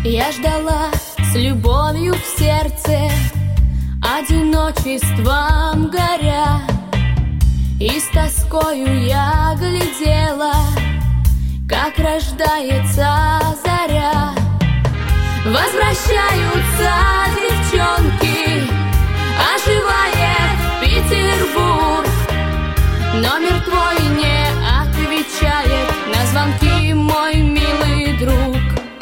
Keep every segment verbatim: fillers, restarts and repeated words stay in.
Я ждала с любовью в сердце, одиночеством горя, и с тоскою я глядела, как рождается заря. Возвращаются девчонки, оживает Петербург. Номер твой не отвечает на звонки, мой милый друг.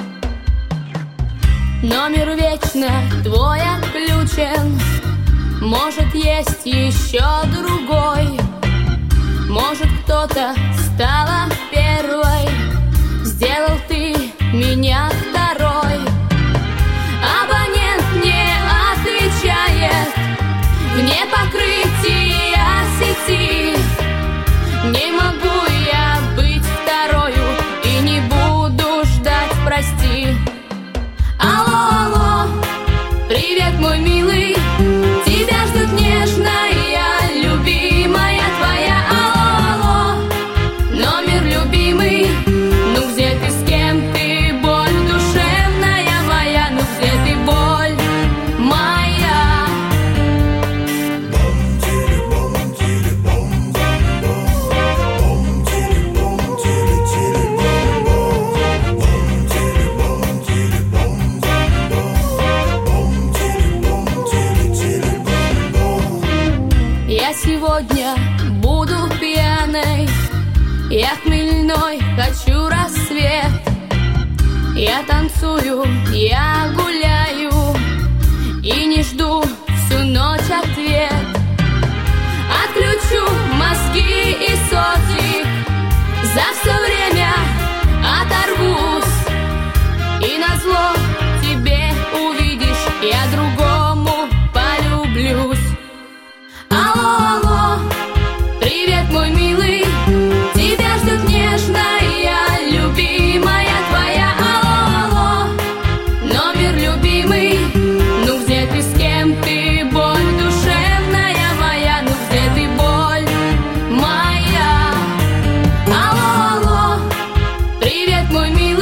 Номер вечно твой отключен, может, есть еще другой. Может, кто-то стала первой, сделал ты меня второй. Абонент не отвечает, вне покрытия сети. Не могу я быть второю и не буду ждать, прости. Алло, алло, привет, мой милый, тебя ждут нежная, любимая твоя. Алло, алло, номер любимый, ну где ты, с кем ты, боль душевная моя, ну где ты, боль моя? Я сегодня буду пьяной, я хмельной, хочу рассвет. Я танцую, я гуляю и не жду всю ночь ответ. Отключу мозги и сотик, за все время оторвусь. И назло тебе увидишь, я другому полюблюсь. Алло, алло, привет, мой милый, тебя ждет нежная, любимая твоя. Алло, алло, номер любимый, ну где ты, с кем ты, боль душевная моя, ну где ты, боль моя? Алло, алло, привет, мой милый.